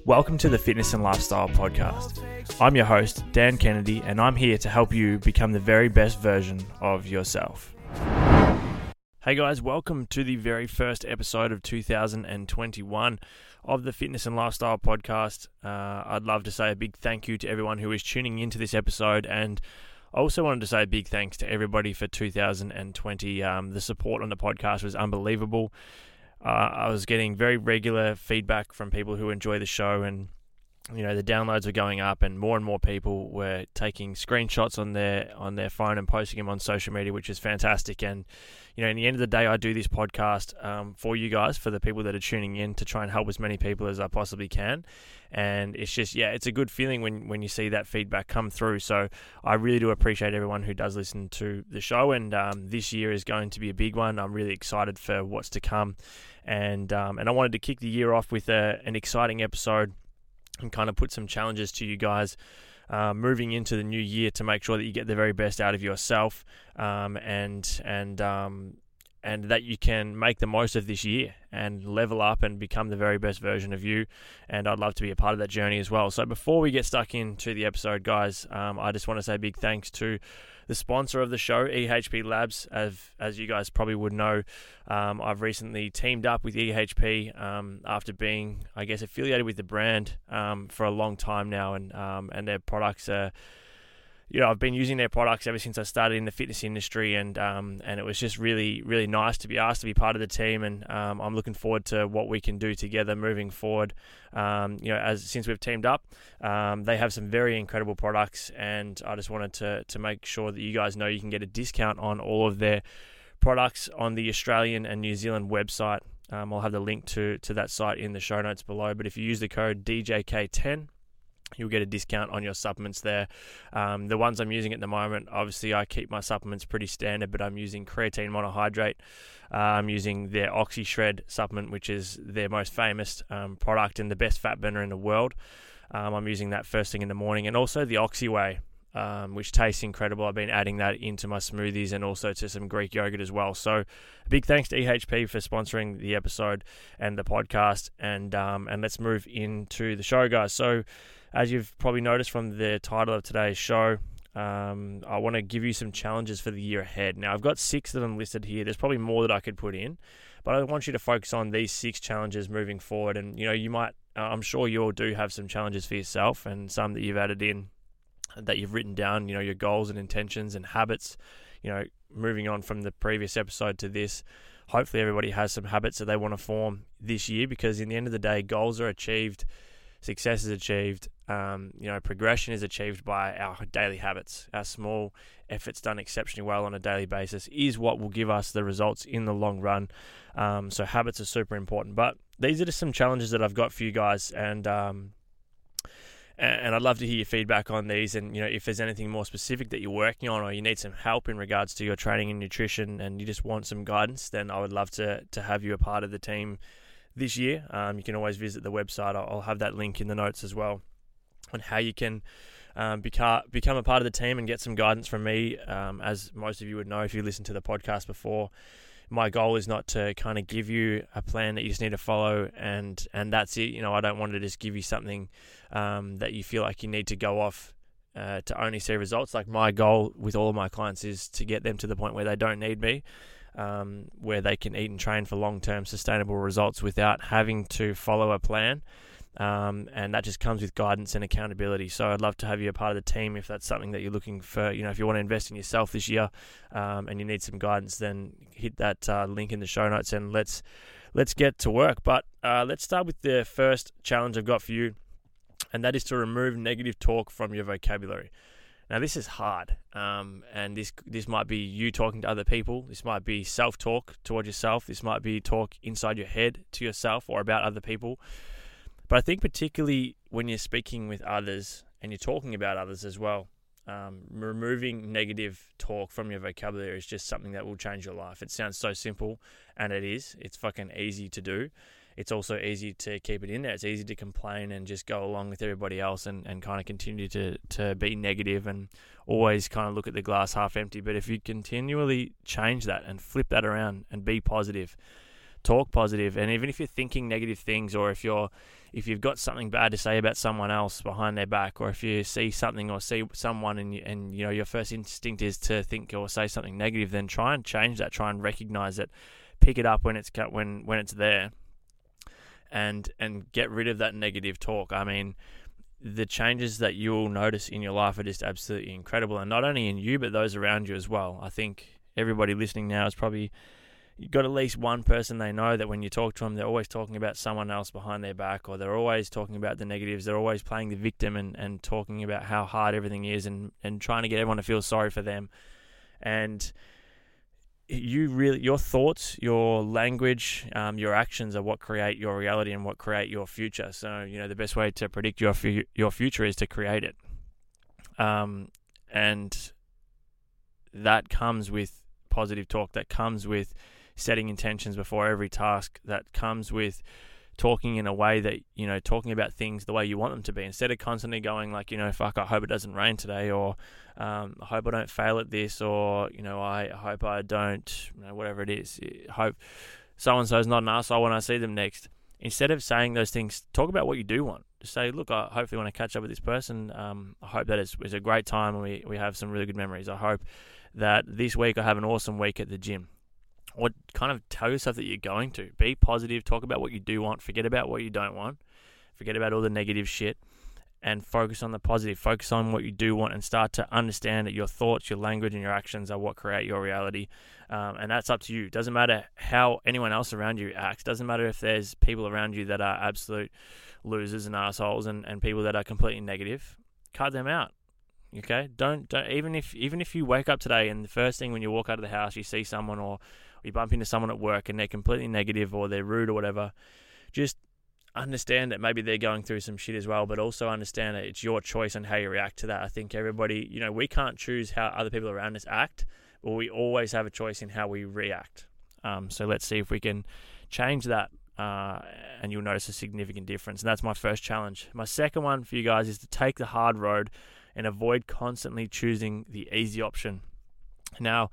Welcome to the Fitness and Lifestyle Podcast. I'm your host, Dan Kennedy, and I'm here to help you become the very best version of yourself. Hey guys, welcome to the very first episode of 2021 of the Fitness and Lifestyle Podcast. I'd love to say a big thank you to everyone who is tuning into this episode, and I also wanted to say a big thanks to everybody for 2020. The support on the podcast was unbelievable. I was getting very regular feedback from people who enjoy the show, and the downloads were going up, and more people were taking screenshots on their phone and posting them on social media, which is fantastic. And in the end of the day, I do this podcast for you guys, for the people that are tuning in, to try and help as many people as I possibly can. And it's just, it's a good feeling when you see that feedback come through. So I really do appreciate everyone who does listen to the show, and this year is going to be a big one. I'm really excited for what's to come, and I wanted to kick the year off with an exciting episode and kind of put some challenges to you guys moving into the new year to make sure that you get the very best out of yourself, and that you can make the most of this year and level up and become the very best version of you. And I'd love to be a part of that journey as well. So before we get stuck into the episode, guys, I just want to say a big thanks to the sponsor of the show, EHP Labs. As you guys probably would know, I've recently teamed up with EHP after being, affiliated with the brand for a long time now, and their products are, I've been using their products ever since I started in the fitness industry, and it was just really, really nice to be asked to be part of the team, and I'm looking forward to what we can do together moving forward. Since we've teamed up, they have some very incredible products, and I just wanted to make sure that you guys know you can get a discount on all of their products on the Australian and New Zealand website. I'll have the link to that site in the show notes below, but if you use the code DJK10, you'll get a discount on your supplements there. The ones I'm using at the moment, obviously I keep my supplements pretty standard, but I'm using creatine monohydrate. I'm using their OxyShred supplement, which is their most famous product and the best fat burner in the world. I'm using that first thing in the morning, and also the OxyWhey, which tastes incredible. I've been adding that into my smoothies and also to some Greek yogurt as well. So a big thanks to EHP for sponsoring the episode and the podcast, and let's move into the show, guys. So as you've probably noticed from the title of today's show, I want to give you some challenges for the year ahead. Now, I've got 6 of them listed here. There's probably more that I could put in, but I want you to focus on these 6 challenges moving forward. And, you might, I'm sure you all do have some challenges for yourself, and some that you've added in, that you've written down, your goals and intentions and habits. Moving on from the previous episode to this, hopefully everybody has some habits that they want to form this year, because in the end of the day, goals are achieved, success is achieved, progression is achieved by our daily habits. Our small efforts done exceptionally well on a daily basis is what will give us the results in the long run. So habits are super important. But these are just some challenges that I've got for you guys, and I'd love to hear your feedback on these. And if there's anything more specific that you're working on, or you need some help in regards to your training and nutrition, and you just want some guidance, then I would love to have you a part of the team this year. You can always visit the website. I'll have that link in the notes as well, on how you can become a part of the team and get some guidance from me. As most of you would know, if you listened to the podcast before, my goal is not to kind of give you a plan that you just need to follow and that's it. I don't want to just give you something that you feel like you need to go off to only see results. Like, my goal with all of my clients is to get them to the point where they don't need me, where they can eat and train for long-term sustainable results without having to follow a plan. And that just comes with guidance and accountability. So I'd love to have you a part of the team if that's something that you're looking for. If you want to invest in yourself this year, and you need some guidance, then hit that link in the show notes, and let's get to work. But let's start with the first challenge I've got for you, and that is to remove negative talk from your vocabulary. Now, this is hard, and this might be you talking to other people. This might be self-talk toward yourself. This might be talk inside your head to yourself or about other people. But I think particularly when you're speaking with others and you're talking about others as well, removing negative talk from your vocabulary is just something that will change your life. It sounds so simple, and it is. It's fucking easy to do. It's also easy to keep it in there. It's easy to complain and just go along with everybody else and kind of continue to be negative and always kind of look at the glass half empty. But if you continually change that and flip that around and be positive, talk positive. And even if you're thinking negative things, or if you've got something bad to say about someone else behind their back, or if you see something or see someone and you know your first instinct is to think or say something negative, then try and change that. Try and recognize it, pick it up when it's there, and get rid of that negative talk. I mean, the changes that you'll notice in your life are just absolutely incredible, and not only in you but those around you as well. I think everybody listening now is probably got at least one person they know that when you talk to them, they're always talking about someone else behind their back, or they're always talking about the negatives. They're always playing the victim and talking about how hard everything is and trying to get everyone to feel sorry for them. And your thoughts, your language, your actions are what create your reality and what create your future. So, you know, the best way to predict your future is to create it. And that comes with positive talk. That comes with setting intentions before every task. That comes with talking in a way that, you know, talking about things the way you want them to be, instead of constantly going like, you know, fuck, I hope it doesn't rain today, or I hope I don't fail at this, or, you know, I hope I don't, you know, whatever it is, hope so-and-so's not an arsehole when I see them next. Instead of saying those things, talk about what you do want. Just say, look, hopefully when I catch up with this person, I hope that it's a great time and we have some really good memories. I hope that this week I have an awesome week at the gym. Or kind of tell yourself that you're going to. Be positive, talk about what you do want, forget about what you don't want, forget about all the negative shit, and focus on the positive. Focus on what you do want and start to understand that your thoughts, your language, and your actions are what create your reality. And that's up to you. It doesn't matter how anyone else around you acts. It doesn't matter if there's people around you that are absolute losers and assholes and people that are completely negative. Cut them out. Okay? Don't even if you wake up today and the first thing when you walk out of the house you see someone or you bump into someone at work and they're completely negative or they're rude or whatever, just understand that maybe they're going through some shit as well, but also understand that it's your choice on how you react to that. I think everybody, you know, we can't choose how other people around us act, but we always have a choice in how we react. So let's see if we can change that, and you'll notice a significant difference. And that's my first challenge. My second one for you guys is to take the hard road and avoid constantly choosing the easy option. Now,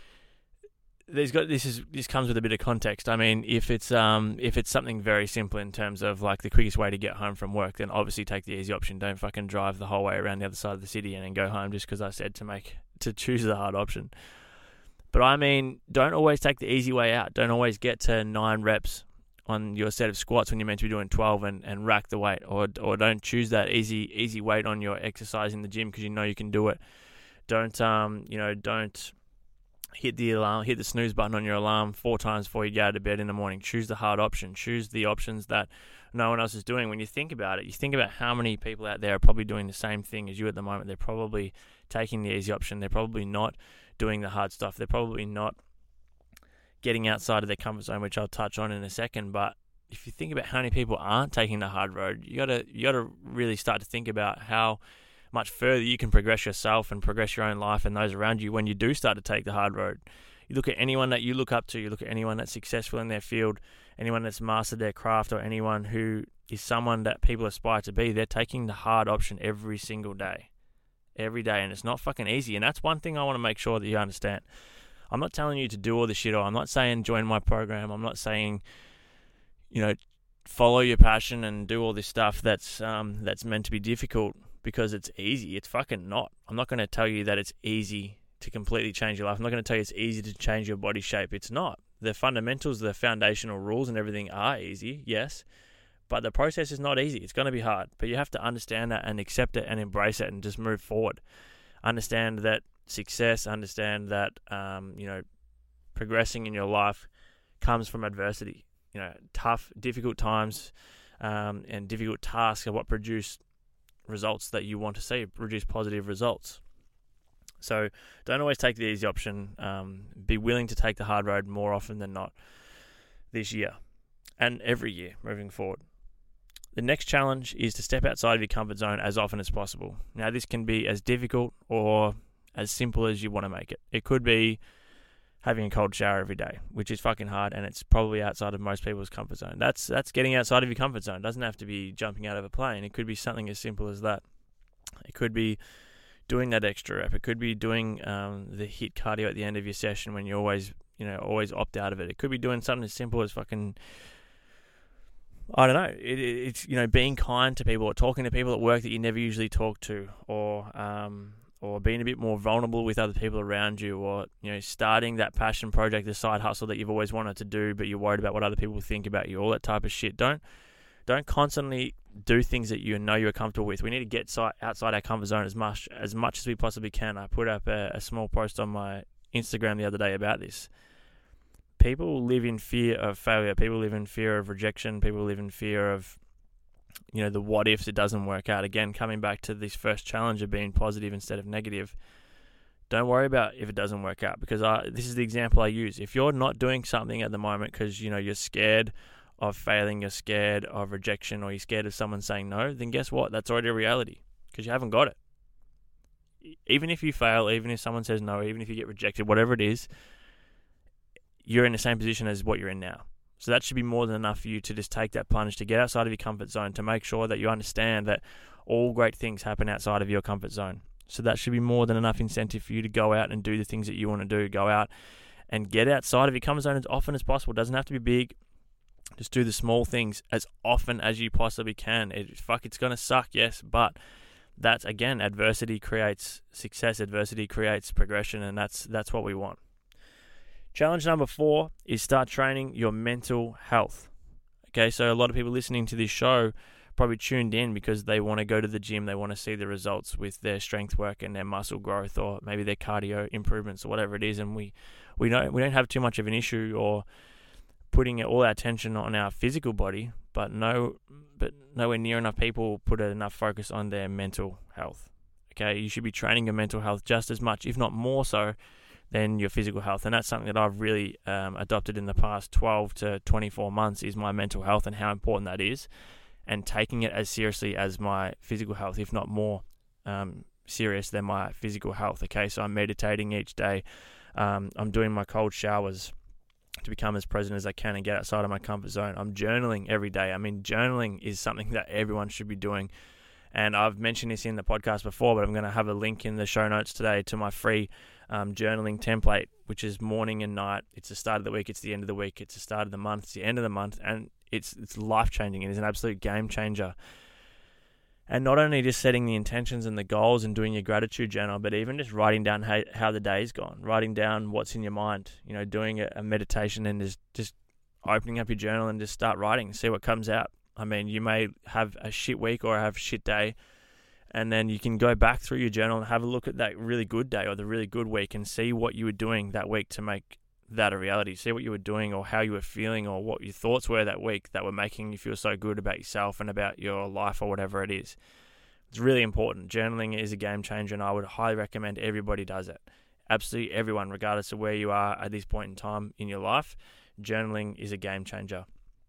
this comes with a bit of context. I mean, if it's something very simple in terms of like the quickest way to get home from work, then obviously take the easy option. Don't fucking drive the whole way around the other side of the city and then go home just because I said to choose the hard option. But I mean, don't always take the easy way out. Don't always get to 9 reps on your set of squats when you're meant to be doing 12 and rack the weight, or don't choose that easy weight on your exercise in the gym because you know you can do it. Don't hit the snooze button on your alarm 4 times before you get out of bed in the morning. Choose the hard option. Choose the options that no one else is doing. When you think about it, you think about how many people out there are probably doing the same thing as you at the moment. They're probably taking the easy option. They're probably not doing the hard stuff. They're probably not getting outside of their comfort zone, which I'll touch on in a second. But if you think about how many people aren't taking the hard road, you gotta really start to think about how much further you can progress yourself and progress your own life and those around you when you do start to take the hard road. You look at anyone that you look up to, you look at anyone that's successful in their field, anyone that's mastered their craft, or anyone who is someone that people aspire to be. They're taking the hard option every single day. Every day, and it's not fucking easy. And that's one thing I want to make sure that you understand. I'm not telling you to do all this shit, or I'm not saying join my program. I'm not saying, you know, follow your passion and do all this stuff that's meant to be difficult because it's easy. It's fucking not. I'm not going to tell you that it's easy to completely change your life. I'm not going to tell you it's easy to change your body shape. It's not. The fundamentals, the foundational rules and everything are easy, yes, but the process is not easy. It's going to be hard, but you have to understand that and accept it and embrace it and just move forward. Understand that success, understand that, progressing in your life comes from adversity. You know, tough, difficult times and difficult tasks are what produce results that you want to see, produce positive results. So don't always take the easy option. Be willing to take the hard road more often than not this year and every year moving forward. The next challenge is to step outside of your comfort zone as often as possible. Now, this can be as difficult or as simple as you want to make it. It could be having a cold shower every day, which is fucking hard, and it's probably outside of most people's comfort zone. That's getting outside of your comfort zone. It doesn't have to be jumping out of a plane. It could be something as simple as that. It could be doing that extra rep. It could be doing the HIIT cardio at the end of your session when you always always opt out of it. It could be doing something as simple as fucking, I don't know, it's being kind to people, or talking to people at work that you never usually talk to, or being a bit more vulnerable with other people around you, or starting that passion project, the side hustle that you've always wanted to do, but you're worried about what other people think about you, all that type of shit. Don't constantly do things that you know you're comfortable with. We need to get outside our comfort zone as much as we possibly can. I put up a small post on my Instagram the other day about this. People live in fear of failure. People live in fear of rejection. People live in fear of, the what ifs it doesn't work out. Again, coming back to this first challenge of being positive instead of negative. Don't worry about if it doesn't work out, because this is the example I use. If you're not doing something at the moment because, you're scared of failing, you're scared of rejection, or you're scared of someone saying no, then guess what? That's already a reality, because you haven't got it. Even if you fail, even if someone says no, even if you get rejected, whatever it is, you're in the same position as what you're in now. So that should be more than enough for you to just take that plunge, to get outside of your comfort zone, to make sure that you understand that all great things happen outside of your comfort zone. So that should be more than enough incentive for you to go out and do the things that you want to do. Go out and get outside of your comfort zone as often as possible. It doesn't have to be big. Just do the small things as often as you possibly can. It's going to suck, yes, but that's, again, adversity creates success. Adversity creates progression, and that's what we want. Challenge number 4 is start training your mental health. Okay, so a lot of people listening to this show probably tuned in because they want to go to the gym, they want to see the results with their strength work and their muscle growth, or maybe their cardio improvements, or whatever it is, and we don't have too much of an issue or putting all our attention on our physical body, but nowhere near enough people put enough focus on their mental health. Okay, you should be training your mental health just as much, if not more so, than your physical health. And that's something that I've really adopted in the past 12 to 24 months, is my mental health and how important that is, and taking it as seriously as my physical health, if not more serious than my physical health. Okay, so I'm meditating each day. I'm doing my cold showers to become as present as I can and get outside of my comfort zone. I'm journaling every day. I mean, journaling is something that everyone should be doing. And I've mentioned this in the podcast before, but I'm going to have a link in the show notes today to my free journaling template, which is morning and night. It's the start of the week, it's the end of the week, it's the start of the month, it's the end of the month, and it's life-changing. It is an absolute game changer. And not only just setting the intentions and the goals and doing your gratitude journal, but even just writing down how the day's gone, writing down what's in your mind, doing a meditation and just opening up your journal and just start writing, see what comes out. I mean, you may have a shit week or have a shit day, and then you can go back through your journal and have a look at that really good day or the really good week and see what you were doing that week to make that a reality. See what you were doing or how you were feeling or what your thoughts were that week that were making you feel so good about yourself and about your life or whatever it is. It's really important. Journaling is a game changer, and I would highly recommend everybody does it. Absolutely everyone, regardless of where you are at this point in time in your life, journaling is a game changer.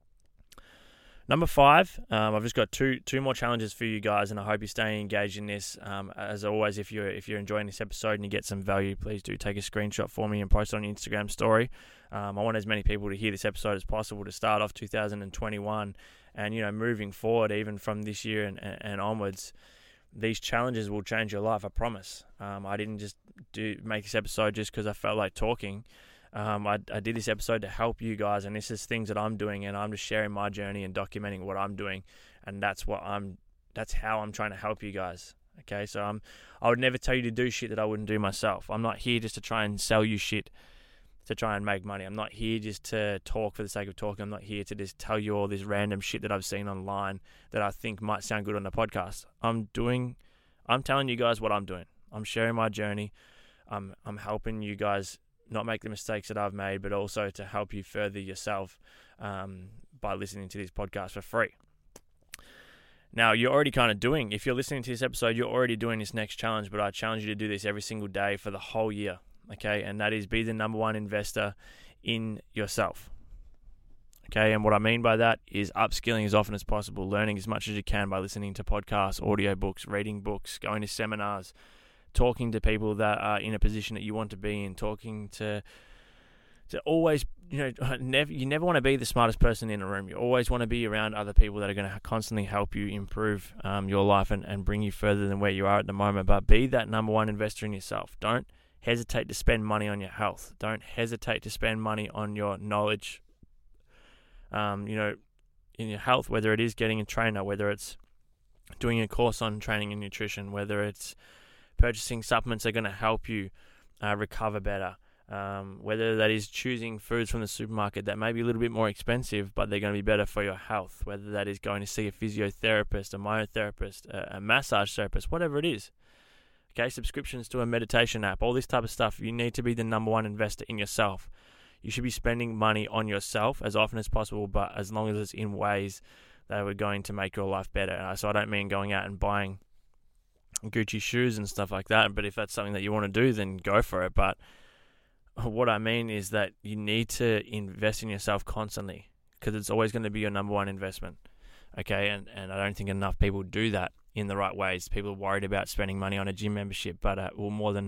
Number 5, I've just got two more challenges for you guys, and I hope you're staying engaged in this. As always, if you're enjoying this episode and you get some value, please do take a screenshot for me and post it on your Instagram story. I want as many people to hear this episode as possible to start off 2021, and moving forward, even from this year and onwards. These challenges will change your life, I promise. I didn't just make this episode just because I felt like talking. I did this episode to help you guys, and this is things that I'm doing, and I'm just sharing my journey and documenting what I'm doing, and that's how I'm trying to help you guys. Okay, so I would never tell you to do shit that I wouldn't do myself. I'm not here just to try and sell you shit to try and make money. I'm not here just to talk for the sake of talking. I'm not here to just tell you all this random shit that I've seen online that I think might sound good on the podcast. I'm telling you guys what I'm doing. I'm sharing my journey. I'm helping you guys not make the mistakes that I've made, but also to help you further yourself by listening to this podcast for free. Now, you're already kind of doing, if you're listening to this episode, you're already doing this next challenge, but I challenge you to do this every single day for the whole year, okay? And that is be the number one investor in yourself, okay? And what I mean by that is upskilling as often as possible, learning as much as you can by listening to podcasts, audiobooks, reading books, going to seminars, talking to people that are in a position that you want to be in, talking to always, you never want to be the smartest person in a room. You always want to be around other people that are going to constantly help you improve your life and bring you further than where you are at the moment. But be that number one investor in yourself. Don't hesitate to spend money on your health. Don't hesitate to spend money on your knowledge, in your health, whether it is getting a trainer, whether it's doing a course on training and nutrition, whether it's purchasing supplements that are going to help you recover better, whether that is choosing foods from the supermarket that may be a little bit more expensive, but they're going to be better for your health, whether that is going to see a physiotherapist, a myotherapist, a massage therapist, whatever it is. Okay, subscriptions to a meditation app, all this type of stuff. You need to be the number one investor in yourself. You should be spending money on yourself as often as possible, but as long as it's in ways that are going to make your life better. So I don't mean going out and buying Gucci shoes and stuff like that, but if that's something that you want to do, then go for it. But what I mean is that you need to invest in yourself constantly, because it's always going to be your number one investment. Okay, and I don't think enough people do that in the right ways. People are worried about spending money on a gym membership, but I'm more than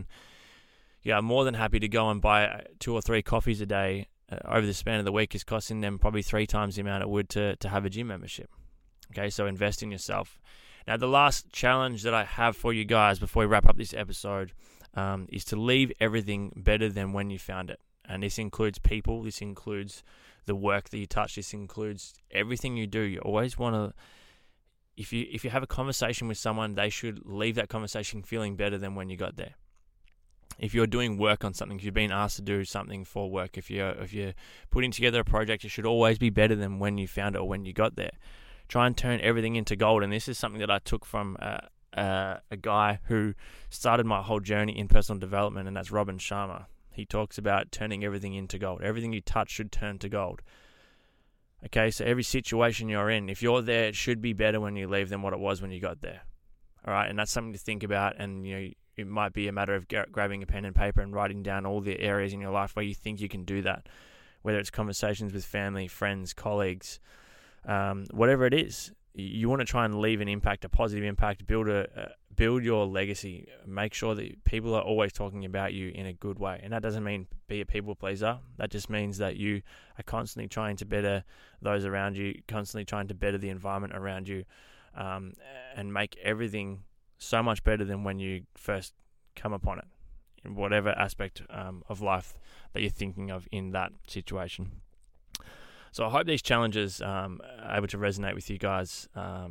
happy to go and buy 2 or 3 coffees a day over the span of the week. Is costing them probably 3 times the amount it would to have a gym membership. Okay, so invest in yourself. Now, the last challenge that I have for you guys before we wrap up this episode is to leave everything better than when you found it. And this includes people, this includes the work that you touch, this includes everything you do. You always want to, if you have a conversation with someone, they should leave that conversation feeling better than when you got there. If you're doing work on something, if you've been asked to do something for work, if you're putting together a project, it should always be better than when you found it or when you got there. Try and turn everything into gold. And this is something that I took from a guy who started my whole journey in personal development, and that's Robin Sharma. He talks about turning everything into gold. Everything you touch should turn to gold. Okay, so every situation you're in, if you're there, it should be better when you leave than what it was when you got there. All right, and that's something to think about. And it might be a matter of grabbing a pen and paper and writing down all the areas in your life where you think you can do that, whether it's conversations with family, friends, colleagues, whatever it is. You want to try and leave an impact, a positive impact, build your legacy. Make sure that people are always talking about you in a good way. And that doesn't mean be a people pleaser. That just means that you are constantly trying to better those around you, constantly trying to better the environment around you, and make everything so much better than when you first come upon it, in whatever aspect of life that you're thinking of in that situation. So I hope these challenges are able to resonate with you guys.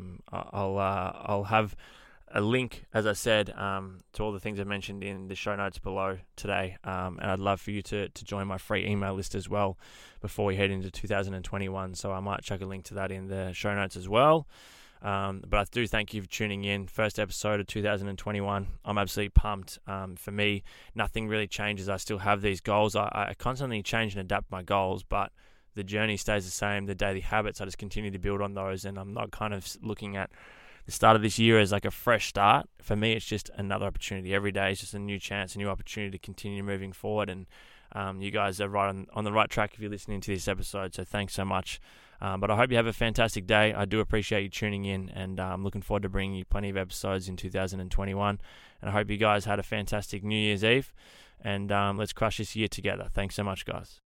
I'll have a link, as I said, to all the things I mentioned in the show notes below today. And I'd love for you to join my free email list as well before we head into 2021. So I might chuck a link to that in the show notes as well. But I do thank you for tuning in. First episode of 2021. I'm absolutely pumped. For me, nothing really changes. I still have these goals. I constantly change and adapt my goals, but the journey stays the same. The daily habits, I just continue to build on those, and I'm not kind of looking at the start of this year as like a fresh start. For me, it's just another opportunity. Every day is just a new chance, a new opportunity to continue moving forward, and you guys are right on the right track if you're listening to this episode, so thanks so much. But I hope you have a fantastic day. I do appreciate you tuning in, and I'm looking forward to bringing you plenty of episodes in 2021, and I hope you guys had a fantastic New Year's Eve, and let's crush this year together. Thanks so much, guys.